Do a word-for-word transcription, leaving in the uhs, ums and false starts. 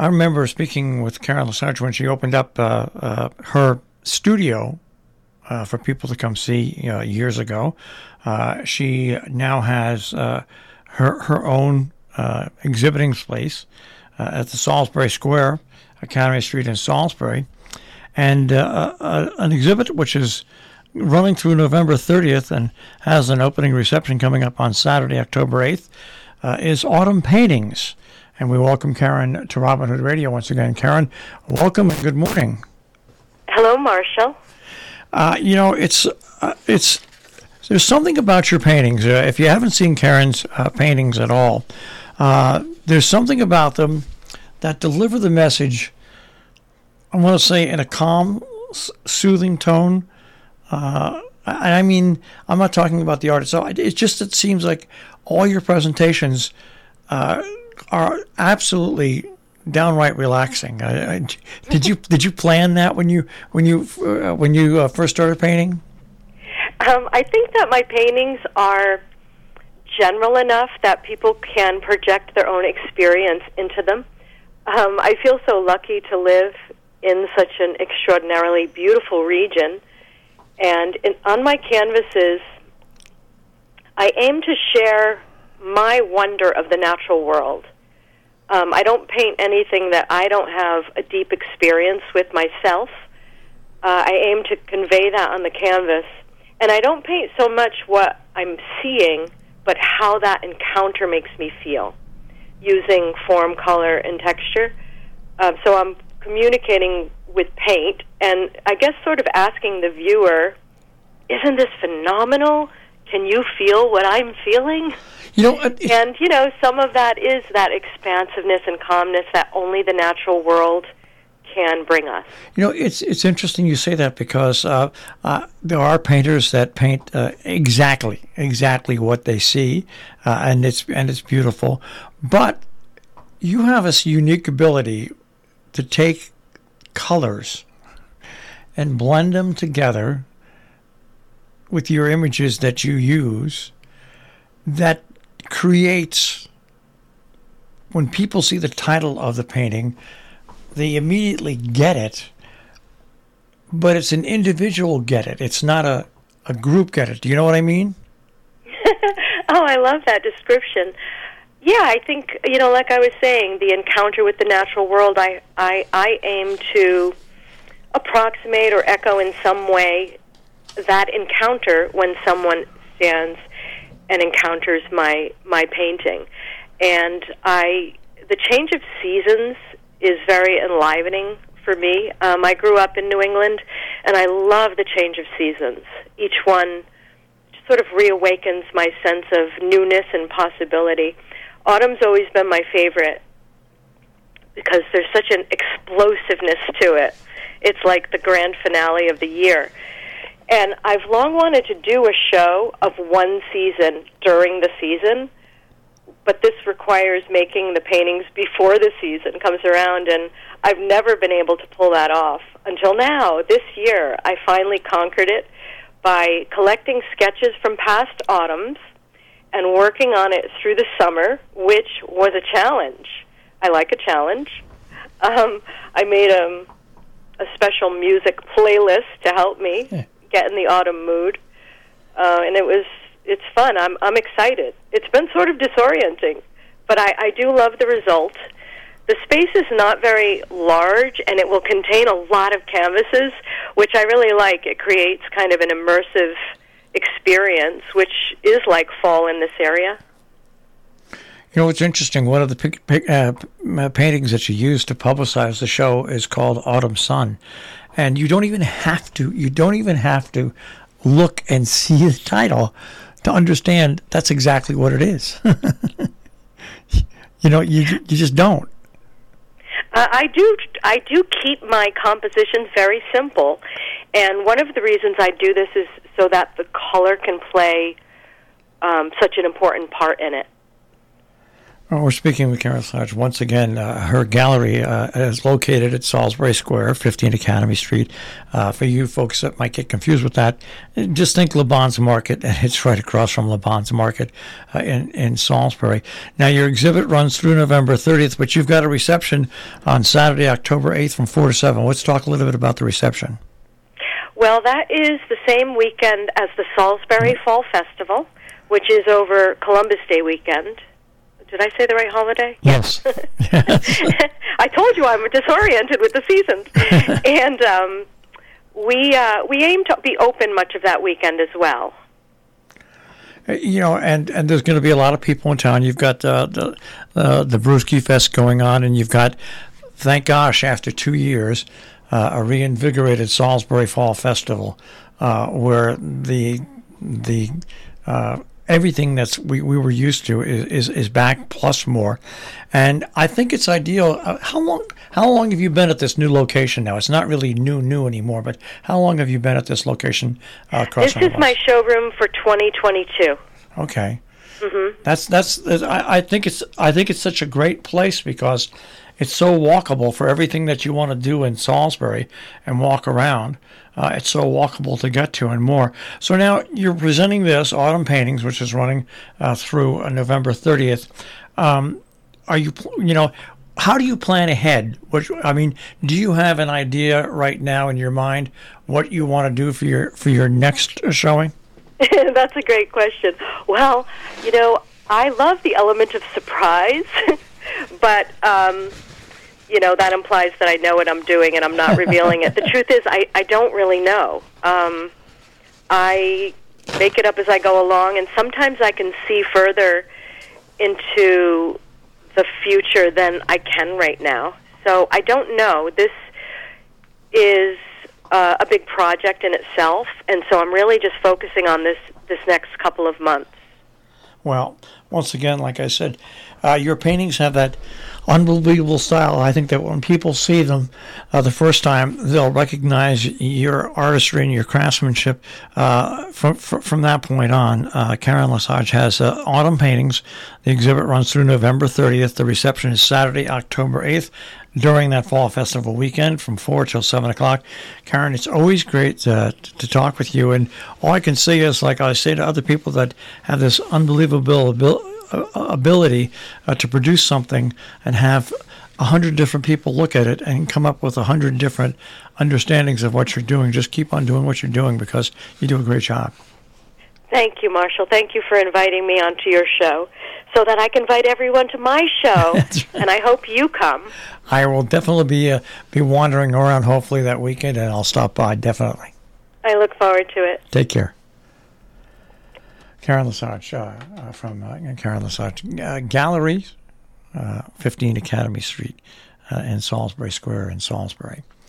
I remember speaking with Karen Lesage when she opened up uh, uh, her studio uh, for people to come see uh, years ago. Uh, she now has uh, her her own uh, exhibiting space uh, at the Salisbury Square, Academy Street in Salisbury, and uh, uh, an exhibit which is running through November thirtieth and has an opening reception coming up on Saturday, October eighth, uh, is Autumn Paintings. And we welcome Karen to Robin Hood Radio once again. Karen, welcome and good morning. Hello, Marshall. Uh, you know, it's uh, it's there's something about your paintings. Uh, if you haven't seen Karen's uh, paintings at all, uh, there's something about them that deliver the message, I want to say, in a calm, s- soothing tone. Uh, I, I mean, I'm not talking about the art itself. It's just it seems like all your presentations uh, are absolutely downright relaxing. I, I, did you did you plan that when you when you uh, when you uh, first started painting? Um, I think that my paintings are general enough that people can project their own experience into them. Um, I feel so lucky to live in such an extraordinarily beautiful region, and in, on my canvases, I aim to share my wonder of the natural world. Um, I don't paint anything that I don't have a deep experience with myself. Uh, I aim to convey that on the canvas. And I don't paint so much what I'm seeing, but how that encounter makes me feel, using form, color, and texture. Uh, so I'm communicating with paint, and I guess sort of asking the viewer, isn't this phenomenal? Can you feel what I'm feeling? You know, it, and, you know, some of that is that expansiveness and calmness that only the natural world can bring us. You know, it's it's interesting you say that because uh, uh, there are painters that paint uh, exactly exactly what they see, uh, and it's and it's beautiful. But you have this unique ability to take colors and blend them together with your images that you use. That creates, when people see the title of the painting, they immediately get it, but it's an individual get it. It's not a, a group get it. Do you know what I mean? Oh, I love that description. Yeah, I think, you know, like I was saying, the encounter with the natural world, I, I, I aim to approximate or echo in some way that encounter when someone stands and encounters my my painting. And I the change of seasons is very enlivening for me. Um, I grew up in New England, and I love the change of seasons. Each one sort of reawakens my sense of newness and possibility. Autumn's always been my favorite because there's such an explosiveness to it. It's like the grand finale of the year. And I've long wanted to do a show of one season during the season, but this requires making the paintings before the season comes around, and I've never been able to pull that off. Until now, this year, I finally conquered it by collecting sketches from past autumns and working on it through the summer, which was a challenge. I like a challenge. Um, I made a, a special music playlist to help me. Yeah. Get in the autumn mood, uh, and it was it's fun. I'm I'm excited. It's been sort of disorienting, but I, I do love the result. The space is not very large, and it will contain a lot of canvases, which I really like. It creates kind of an immersive experience, which is like fall in this area. You know, it's interesting. One of the pic, pic, uh, paintings that you use to publicize the show is called Autumn Sun. And you don't even have to, you don't even have to look and see the title to understand that's exactly what it is. You know, you you just don't. Uh, I do I do keep my compositions very simple. And one of the reasons I do this is so that the color can play um, such an important part in it. Well, we're speaking with Karen Lesage. Once again, uh, her gallery uh, is located at Salisbury Square, fifteen Academy Street. Uh, for you folks that might get confused with that, just think Laban's Market, and it's right across from Laban's Market uh, in, in Salisbury. Now, your exhibit runs through November thirtieth, but you've got a reception on Saturday, October eighth from four to seven. Let's talk a little bit about the reception. Well, that is the same weekend as the Salisbury mm-hmm. Fall Festival, which is over Columbus Day weekend. Did I say the right holiday? Yes. I told you I'm disoriented with the seasons. And um, we uh, we aim to be open much of that weekend as well. You know, and, and there's going to be a lot of people in town. You've got uh, the uh, the Brewski Fest going on, and you've got, thank gosh, after two years, uh, a reinvigorated Salisbury Fall Festival, uh, where the the uh, everything that's we, we were used to is, is, is back plus more. And I think it's ideal. Uh, how long how long have you been at this new location now? It's not really new new anymore, but how long have you been at this location uh, across This is my showroom for twenty twenty-two. Okay. Mm-hmm. That's that's I, I think it's I think it's such a great place because it's so walkable for everything that you want to do in Salisbury and walk around. Uh, it's so walkable to get to and more. So now you're presenting this Autumn Paintings, which is running uh, through uh, November thirtieth. Um, are you, you know, how do you plan ahead? What, I mean, do you have an idea right now in your mind what you want to do for your for your next showing? That's a great question. Well, you know, I love the element of surprise, but um, you know, that implies that I know what I'm doing and I'm not revealing it. The truth is, I, I don't really know. Um, I make it up as I go along, and sometimes I can see further into the future than I can right now. So I don't know. This is uh, a big project in itself, and so I'm really just focusing on this, this next couple of months. Well, once again, like I said, uh, your paintings have that unbelievable style. I think that when people see them uh, the first time, they'll recognize your artistry and your craftsmanship. Uh, from, from that point on, uh, Karen Lesage has uh, Autumn Paintings. The exhibit runs through November thirtieth. The reception is Saturday, October eighth, during that Fall Festival weekend from four till seven o'clock. Karen, it's always great uh, to talk with you. And all I can say is, like I say to other people that have this unbelievable ability, ability uh, to produce something and have a hundred different people look at it and come up with a hundred different understandings of what you're doing. Just keep on doing what you're doing because you do a great job. Thank you, Marshall. Thank you for inviting me onto your show so that I can invite everyone to my show, right. And I hope you come. I will definitely be uh, be wandering around hopefully that weekend, and I'll stop by, definitely. I look forward to it. Take care. Karen Lesage uh, uh, from uh, Karen Lesage uh, Gallery, uh, fifteen Academy Street uh, in Salisbury Square in Salisbury.